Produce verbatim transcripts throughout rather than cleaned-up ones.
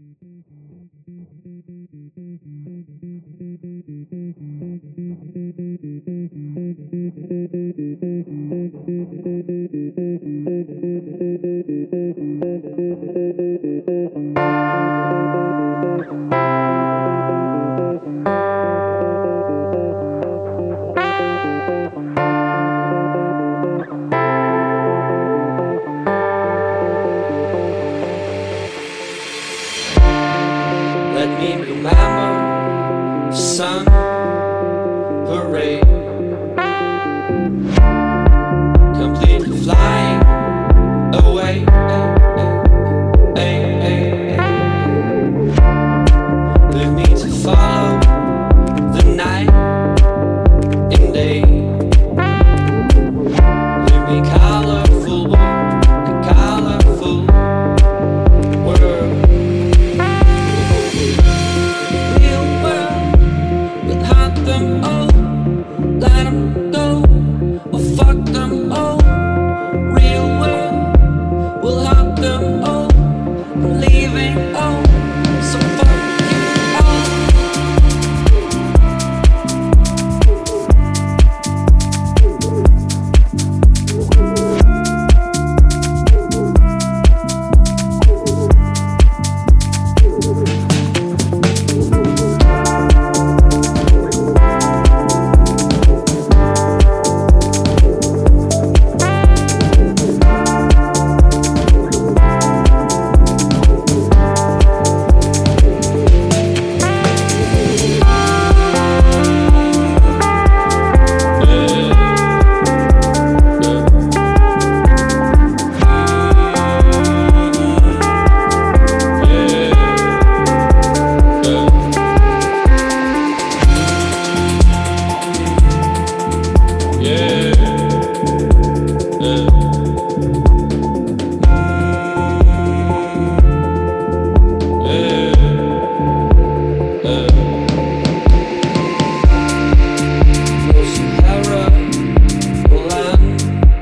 Let me remember the sun parade, completely flying away. Leave me to follow the night and day. Leave me colorful, a colorful world. Real world will hunt them all, let them go, or fuck them all. Real world will hunt them all, leaving all. So fuck you all.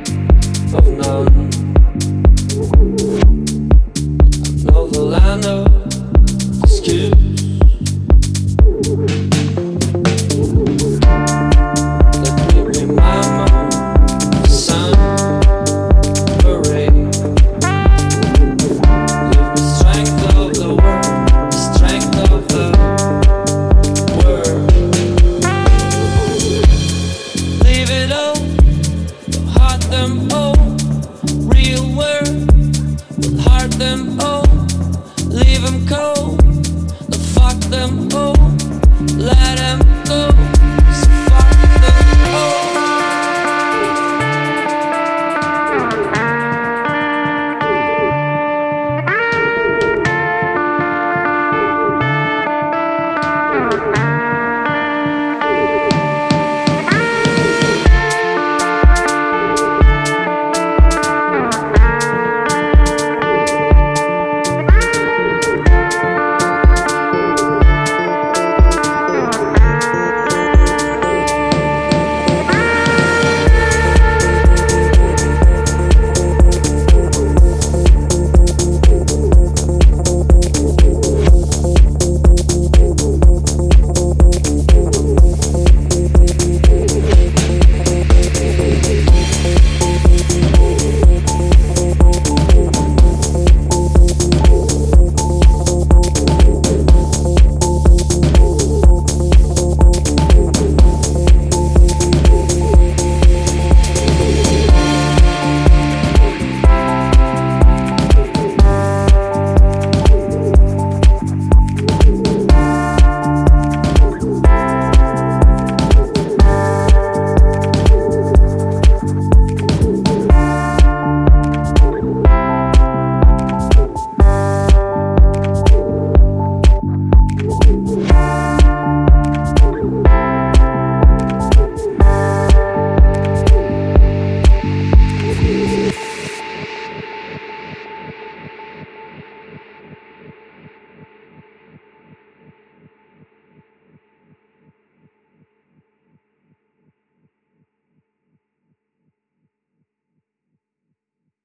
I know the land of